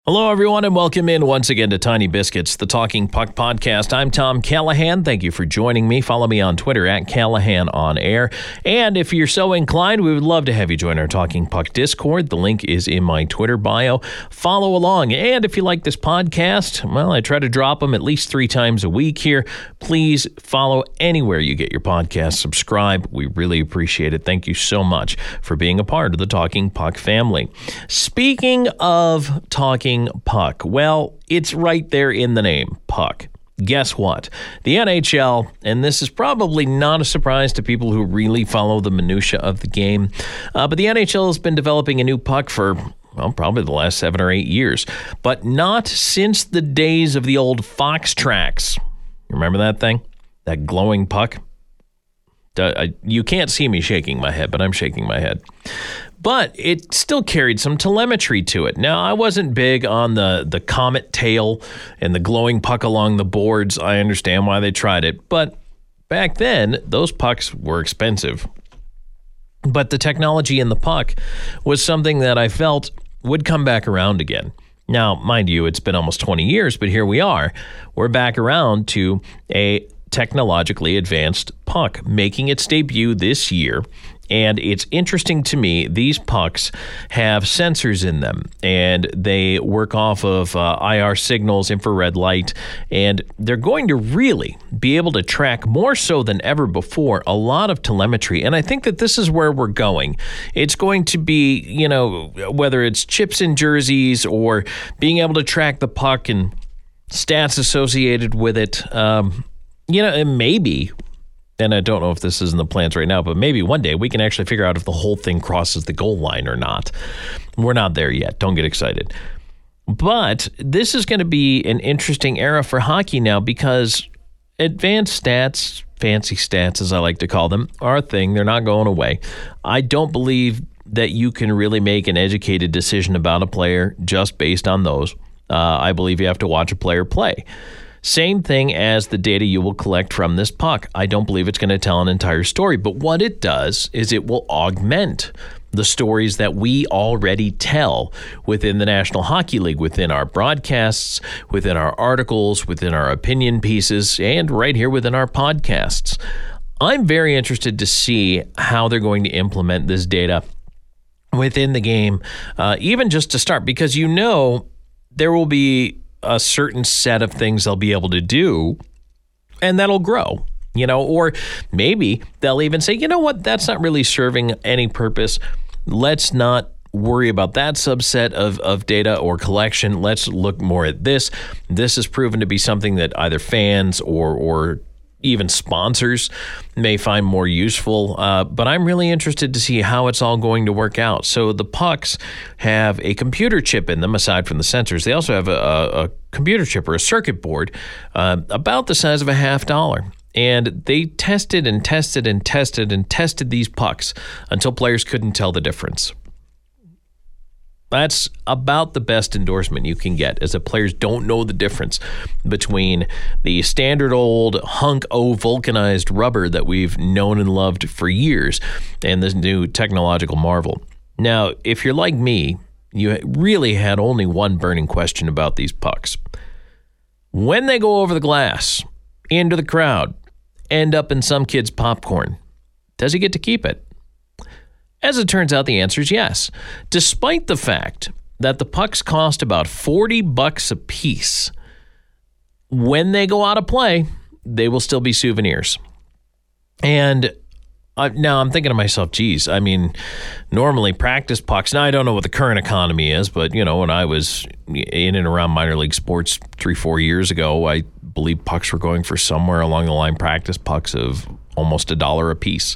Hello, everyone, and welcome in once again to Tiny Biscuits, the Talking Puck podcast. I'm Tom Callahan. Thank you for joining me. Follow me on Twitter at Callahan on Air. And if you're so inclined, we would love to have you join our Talking Puck Discord. The link is in my Twitter bio. Follow along. And if you like this podcast, well, I try to drop them at least 3 times a week here. Please follow anywhere you get your podcast. Subscribe. We really appreciate it. Thank you so much for being a part of the Talking Puck family. Speaking of Talking Puck, well, it's right there in the name, Puck. Guess what? The NHL, and this is probably not a surprise to people who really follow the minutia of the game, but the NHL has been developing a new puck for, well, probably the last 7 or 8 years, but not since the days of the old Fox Tracks. Remember that thing? That glowing puck? You can't see me shaking my head, but I'm shaking my head. But it still carried some telemetry to it. Now, I wasn't big on the comet tail and the glowing puck along the boards. I understand why they tried it. But back then, those pucks were expensive. But the technology in the puck was something that I felt would come back around again. Now, mind you, it's been almost 20 years, but here we are. We're back around to a technologically advanced puck, making its debut this year. And it's interesting to me, these pucks have sensors in them, and they work off of IR signals, infrared light, and they're going to really be able to track more so than ever before a lot of telemetry. And I think that this is where we're going. It's going to be, you know, whether it's chips in jerseys or being able to track the puck and stats associated with it, and maybe, and I don't know if this is in the plans right now, but maybe one day we can actually figure out if the whole thing crosses the goal line or not. We're not there yet. Don't get excited. But this is going to be an interesting era for hockey now because advanced stats, fancy stats as I like to call them, are a thing. They're not going away. I don't believe that you can really make an educated decision about a player just based on those. I believe you have to watch a player play. Same thing as the data you will collect from this puck. I don't believe it's going to tell an entire story, but what it does is it will augment the stories that we already tell within the National Hockey League, within our broadcasts, within our articles, within our opinion pieces, and right here within our podcasts. I'm very interested to see how they're going to implement this data within the game, even just to start, because there will be a certain set of things they'll be able to do, and that'll grow, or maybe they'll even say, you know what, that's not really serving any purpose. Let's not worry about that subset of data or collection. Let's look more at this. This has proven to be something that either fans or even sponsors may find more useful, but I'm really interested to see how it's all going to work out. So the pucks have a computer chip in them, aside from the sensors. They also have a computer chip or a circuit board about the size of a $50. And they tested and tested and tested and tested these pucks until players couldn't tell the difference. That's about the best endorsement you can get, is that players don't know the difference between the standard old hunk-o vulcanized rubber that we've known and loved for years and this new technological marvel. Now, if you're like me, you really had only one burning question about these pucks. When they go over the glass, into the crowd, end up in some kid's popcorn, does he get to keep it? As it turns out, the answer is yes, despite the fact that the pucks cost about $40 a piece. When they go out of play, they will still be souvenirs. And now I'm thinking to myself, geez, I mean, normally practice pucks, now I don't know what the current economy is, but, when I was in and around minor league sports 3-4 years ago, I believe pucks were going for somewhere along the line, practice pucks of almost $1 a piece.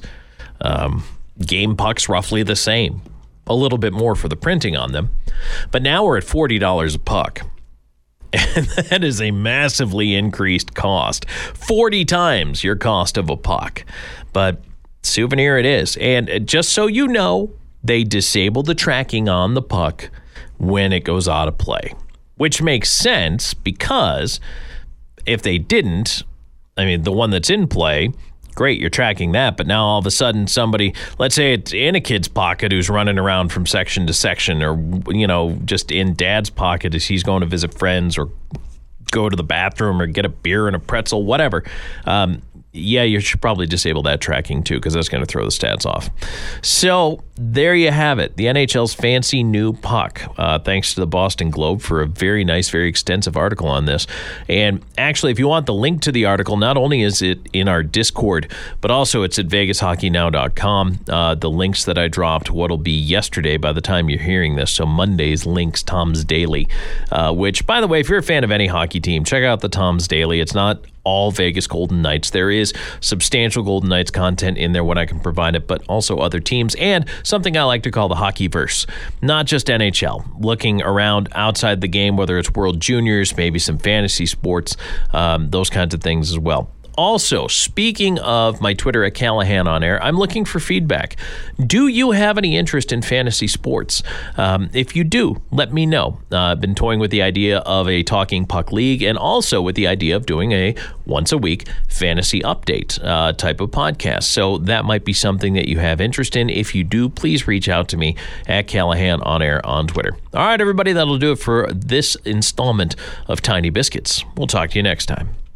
Game pucks roughly the same, a little bit more for the printing on them. But now we're at $40 a puck. And that is a massively increased cost. 40 times your cost of a puck. But souvenir it is. And just so you know, they disable the tracking on the puck when it goes out of play. Which makes sense because if they didn't, the one that's in play Great, you're tracking that, but now all of a sudden somebody, let's say it's in a kid's pocket who's running around from section to section, or, just in dad's pocket as he's going to visit friends or go to the bathroom or get a beer and a pretzel, whatever. You should probably disable that tracking too, because that's going to throw the stats off. So there you have it, the NHL's fancy new puck. Thanks to the Boston Globe for a very nice, very extensive article on this. And actually, if you want the link to the article, not only is it in our Discord, but also it's at VegasHockeyNow.com. The links that I dropped, what'll be yesterday by the time you're hearing this. So Monday's links, Tom's Daily, which, by the way, if you're a fan of any hockey team, check out the Tom's Daily. It's not all Vegas Golden Knights. There is substantial Golden Knights content in there when I can provide it, but also other teams, and something I like to call the Hockeyverse. Not just NHL, looking around outside the game, whether it's World Juniors, maybe some fantasy sports, those kinds of things as well. Also, speaking of my Twitter at Callahan on Air, I'm looking for feedback. Do you have any interest in fantasy sports? If you do, let me know. I've been toying with the idea of a Talking Puck League, and also with the idea of doing a once-a-week fantasy update type of podcast. So that might be something that you have interest in. If you do, please reach out to me at Callahan on Air on Twitter. All right, everybody, that'll do it for this installment of Tiny Biscuits. We'll talk to you next time.